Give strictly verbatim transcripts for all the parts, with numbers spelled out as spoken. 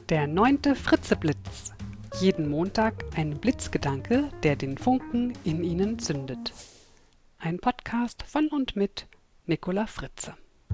Der neunte Fritzeblitz. Jeden Montag ein Blitzgedanke, der den Funken in Ihnen zündet. Ein Podcast von und mit Nicola Fritze.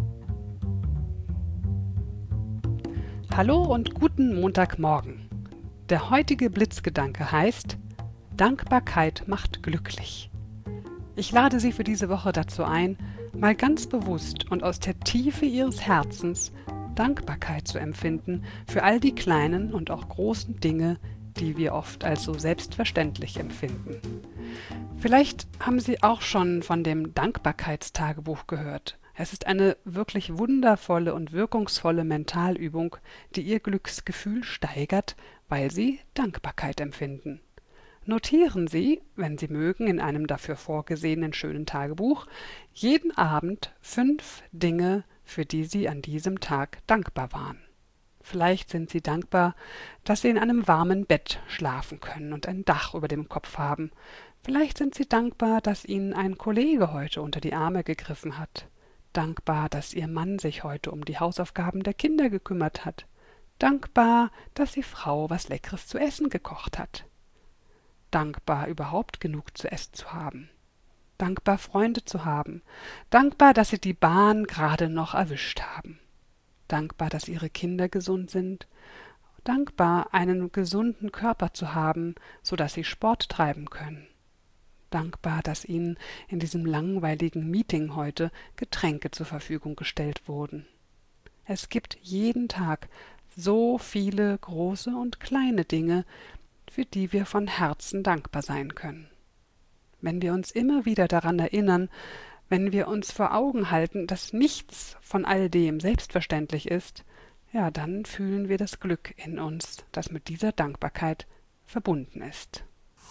Hallo und guten Montagmorgen. Der heutige Blitzgedanke heißt: Dankbarkeit macht glücklich. Ich lade Sie für diese Woche dazu ein, mal ganz bewusst und aus der Tiefe Ihres Herzens Dankbarkeit zu empfinden für all die kleinen und auch großen Dinge, die wir oft als so selbstverständlich empfinden. Vielleicht haben Sie auch schon von dem Dankbarkeitstagebuch gehört. Es ist eine wirklich wundervolle und wirkungsvolle Mentalübung, die Ihr Glücksgefühl steigert, weil Sie Dankbarkeit empfinden. Notieren Sie, wenn Sie mögen, in einem dafür vorgesehenen schönen Tagebuch jeden Abend fünf Dinge, für die Sie an diesem Tag dankbar waren. Vielleicht sind Sie dankbar, dass Sie in einem warmen Bett schlafen können und ein Dach über dem Kopf haben. Vielleicht sind Sie dankbar, dass Ihnen ein Kollege heute unter die Arme gegriffen hat. Dankbar, dass Ihr Mann sich heute um die Hausaufgaben der Kinder gekümmert hat. Dankbar, dass die Frau was Leckeres zu essen gekocht hat. Dankbar, überhaupt genug zu essen zu haben. Dankbar, Freunde zu haben. Dankbar, dass Sie die Bahn gerade noch erwischt haben. Dankbar, dass Ihre Kinder gesund sind. Dankbar, einen gesunden Körper zu haben, so dass Sie Sport treiben können. Dankbar, dass Ihnen in diesem langweiligen Meeting heute Getränke zur Verfügung gestellt wurden. Es gibt jeden Tag so viele große und kleine Dinge, für die wir von Herzen dankbar sein können. Wenn wir uns immer wieder daran erinnern, wenn wir uns vor Augen halten, dass nichts von all dem selbstverständlich ist, ja, dann fühlen wir das Glück in uns, das mit dieser Dankbarkeit verbunden ist.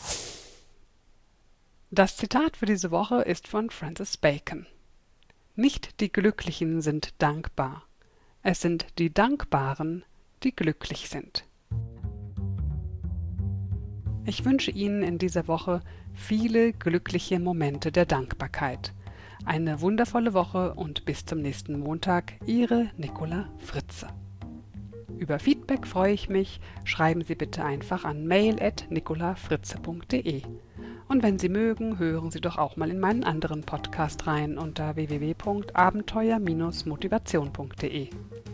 Das Zitat für diese Woche ist von Francis Bacon. Nicht die Glücklichen sind dankbar, es sind die Dankbaren, die glücklich sind. Ich wünsche Ihnen in dieser Woche viele glückliche Momente der Dankbarkeit. Eine wundervolle Woche und bis zum nächsten Montag, Ihre Nicola Fritze. Über Feedback freue ich mich. Schreiben Sie bitte einfach an mail at nicolafritze punkt de. Und wenn Sie mögen, hören Sie doch auch mal in meinen anderen Podcast rein unter w w w punkt abenteuer Bindestrich motivation punkt de.